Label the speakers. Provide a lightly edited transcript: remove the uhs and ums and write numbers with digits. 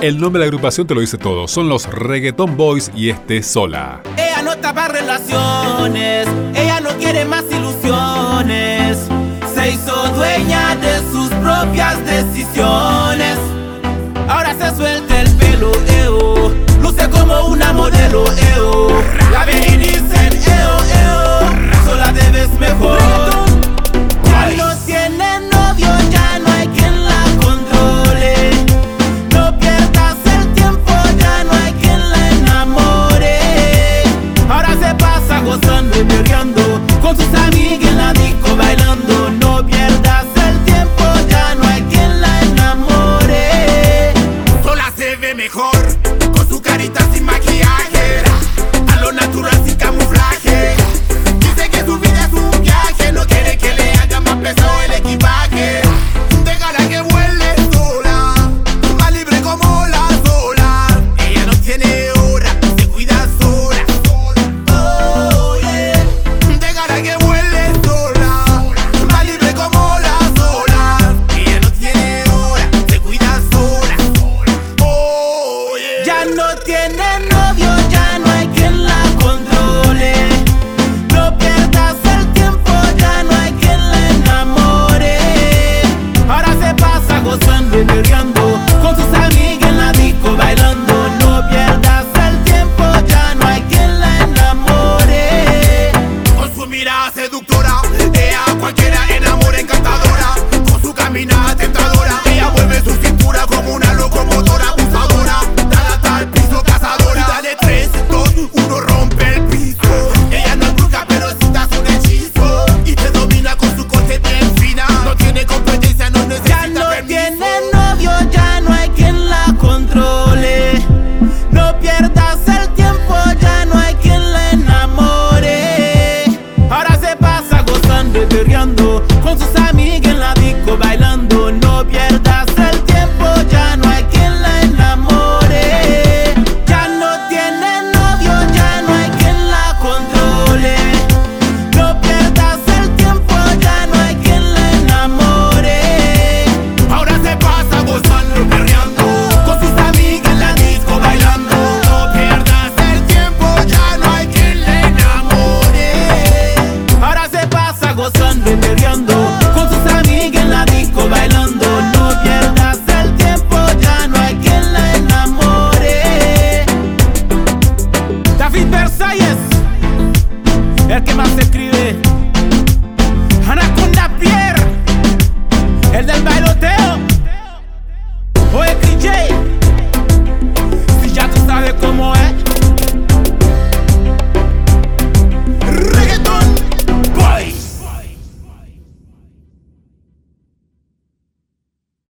Speaker 1: El nombre de la agrupación te lo dice todo. Son los Reggaeton Boys y este es Sola.
Speaker 2: Ella no tapa relaciones, ella no quiere más ilusiones. Se hizo dueña de sus propias decisiones. Ahora se suelta el pelo, luce como una modelo,